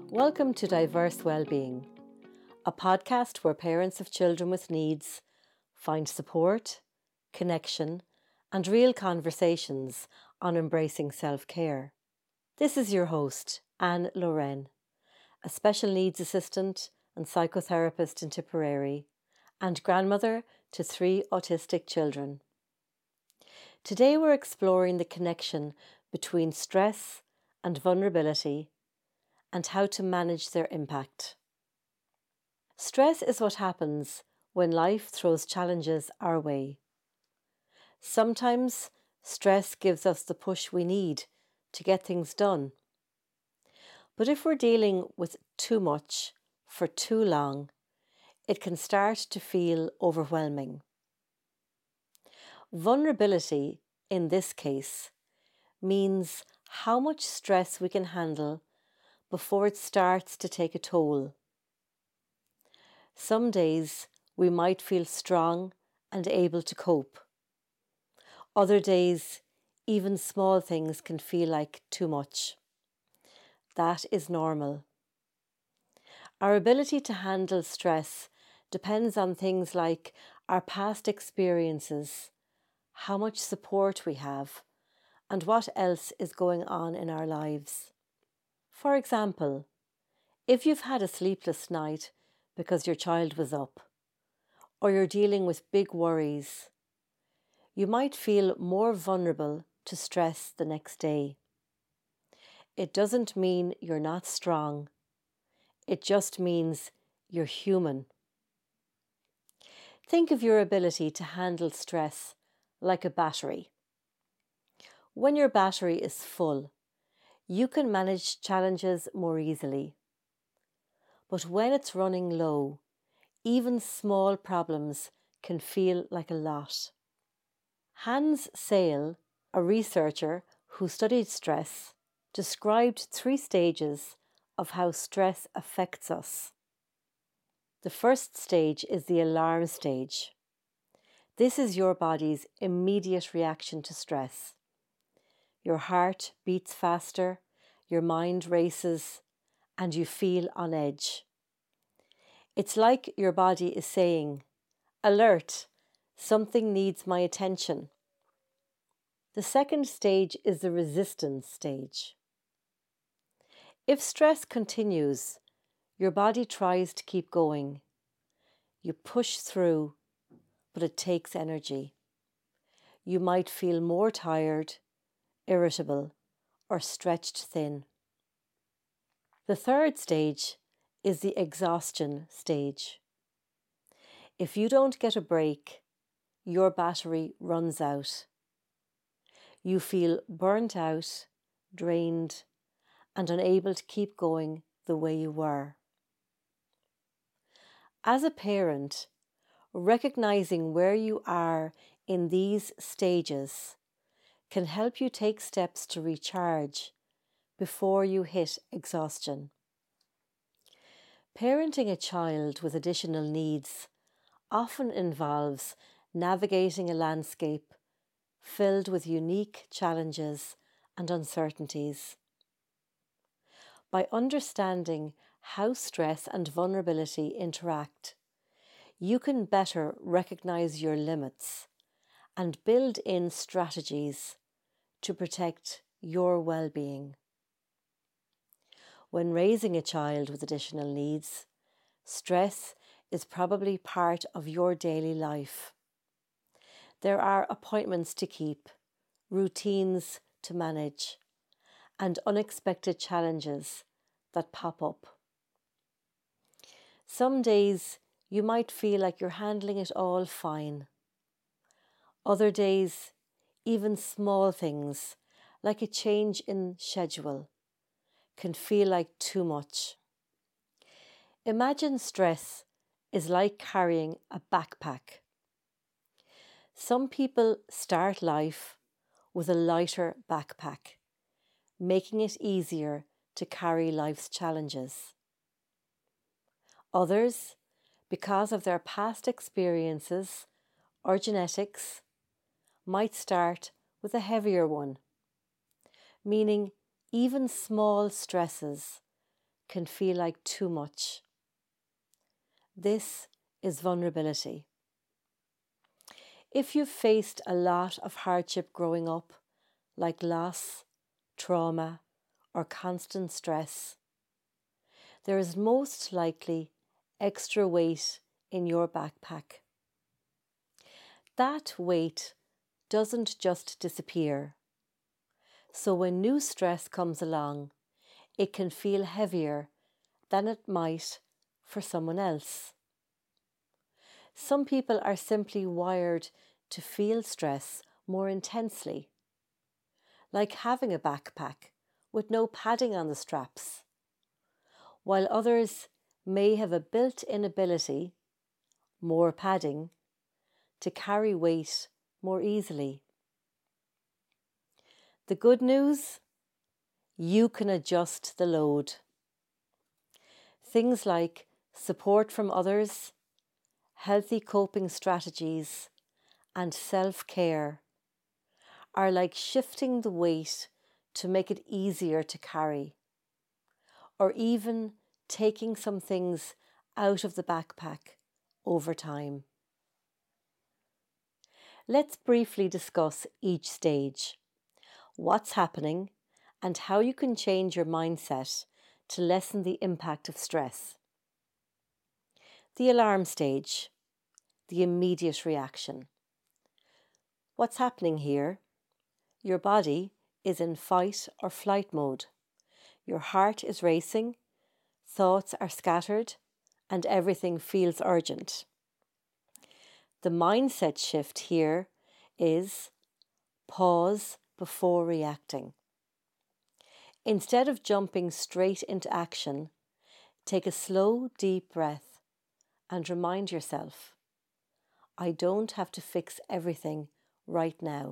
Welcome to Diverse Wellbeing, a podcast where parents of children with needs find support, connection, and real conversations on embracing self-care. This is your host, Anne Loren, a special needs assistant and psychotherapist in Tipperary and grandmother to 3 autistic children. Today we're exploring the connection between stress and vulnerability and how to manage their impact. Stress is what happens when life throws challenges our way. Sometimes stress gives us the push we need to get things done. But if we're dealing with too much for too long, it can start to feel overwhelming. Vulnerability, in this case, means how much stress we can handle before it starts to take a toll. Some days we might feel strong and able to cope. Other days, even small things can feel like too much. That is normal. Our ability to handle stress depends on things like our past experiences, how much support we have, and what else is going on in our lives. For example, if you've had a sleepless night because your child was up, or you're dealing with big worries, you might feel more vulnerable to stress the next day. It doesn't mean you're not strong. It just means you're human. Think of your ability to handle stress like a battery. When your battery is full, you can manage challenges more easily. But when it's running low, even small problems can feel like a lot. Hans Sale, a researcher who studied stress, described 3 stages of how stress affects us. The first stage is the alarm stage. This is your body's immediate reaction to stress. Your heart beats faster, your mind races, and you feel on edge. It's like your body is saying, "Alert, something needs my attention." The second stage is the resistance stage. If stress continues, your body tries to keep going. You push through, but it takes energy. You might feel more tired, irritable, or stretched thin. The third stage is the exhaustion stage. If you don't get a break, your battery runs out. You feel burnt out, drained, and unable to keep going the way you were. As a parent, recognizing where you are in these stages can help you take steps to recharge before you hit exhaustion. Parenting a child with additional needs often involves navigating a landscape filled with unique challenges and uncertainties. By understanding how stress and vulnerability interact, you can better recognize your limits and build in strategies to protect your well-being. When raising a child with additional needs, stress is probably part of your daily life. There are appointments to keep, routines to manage, and unexpected challenges that pop up. Some days you might feel like you're handling it all fine. Other days, even small things like a change in schedule can feel like too much. Imagine stress is like carrying a backpack. Some people start life with a lighter backpack, making it easier to carry life's challenges. Others, because of their past experiences or genetics, might start with a heavier one, meaning even small stresses can feel like too much. This is vulnerability. If you've faced a lot of hardship growing up, like loss, trauma, or constant stress, there is most likely extra weight in your backpack. That weight doesn't just disappear. So when new stress comes along, it can feel heavier than it might for someone else. Some people are simply wired to feel stress more intensely, like having a backpack with no padding on the straps, while others may have a built-in ability, more padding, to carry weight more easily. The good news? You can adjust the load. Things like support from others, healthy coping strategies, and self-care are like shifting the weight to make it easier to carry, or even taking some things out of the backpack over time. Let's briefly discuss each stage, what's happening, and how you can change your mindset to lessen the impact of stress. The alarm stage, the immediate reaction. What's happening here? Your body is in fight or flight mode. Your heart is racing, thoughts are scattered, and everything feels urgent. The mindset shift here is pause before reacting. Instead of jumping straight into action, take a slow, deep breath and remind yourself, I don't have to fix everything right now.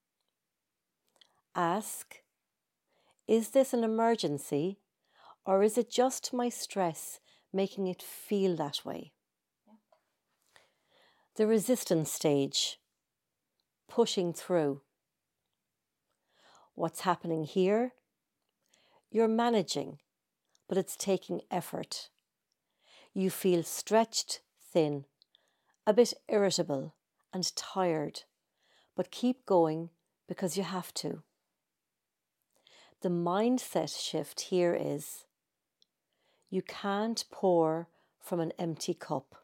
Ask, is this an emergency, or is it just my stress making it feel that way? The resistance stage, pushing through. What's happening here? You're managing, but it's taking effort. You feel stretched thin, a bit irritable and tired, but keep going because you have to. The mindset shift here is, you can't pour from an empty cup.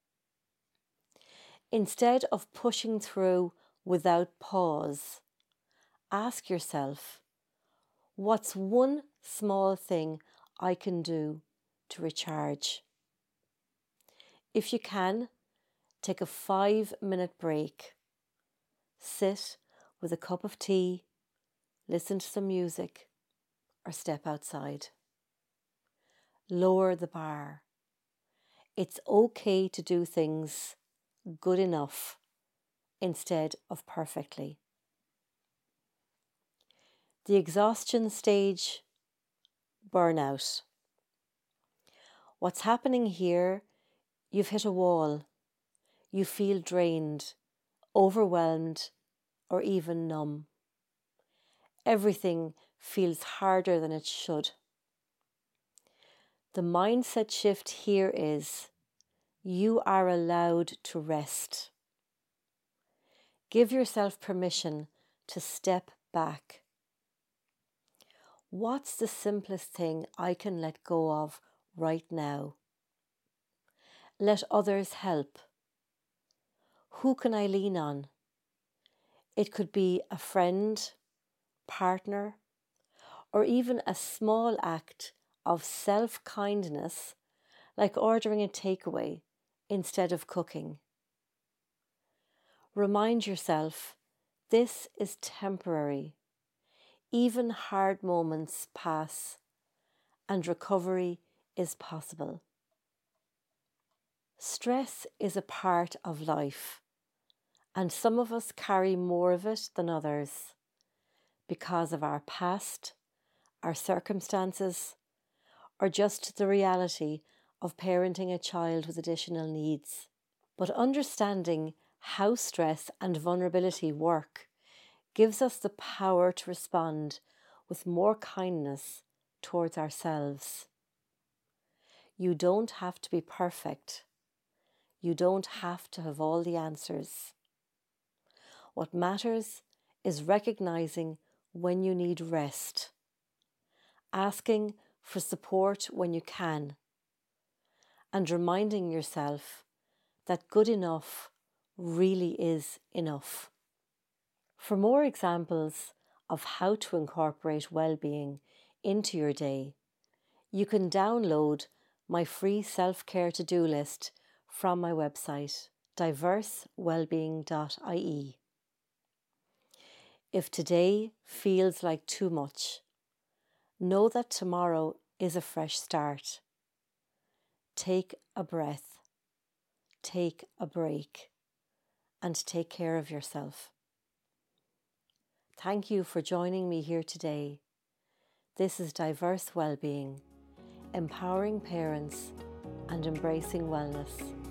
Instead of pushing through without pause, ask yourself, what's one small thing I can do to recharge? If you can, take a 5-minute break. Sit with a cup of tea, listen to some music, or step outside. Lower the bar. It's okay to do things good enough instead of perfectly. The exhaustion stage, burnout. What's happening here? You've hit a wall. You feel drained, overwhelmed, or even numb. Everything feels harder than it should. The mindset shift here is, you are allowed to rest. Give yourself permission to step back. What's the simplest thing I can let go of right now? Let others help. Who can I lean on? It could be a friend, partner, or even a small act of self-kindness, like ordering a takeaway instead of cooking. Remind yourself, this is temporary. Even hard moments pass, and recovery is possible. Stress is a part of life, and some of us carry more of it than others because of our past, our circumstances, or just the reality of parenting a child with additional needs. But understanding how stress and vulnerability work gives us the power to respond with more kindness towards ourselves. You don't have to be perfect. You don't have to have all the answers. What matters is recognizing when you need rest, asking for support when you can, and reminding yourself that good enough really is enough. For more examples of how to incorporate well-being into your day, you can download my free self-care to-do list from my website, diversewellbeing.ie. If today feels like too much, know that tomorrow is a fresh start. Take a breath, take a break, and take care of yourself. Thank you for joining me here today. This is Diverse Wellbeing, empowering parents and embracing wellness.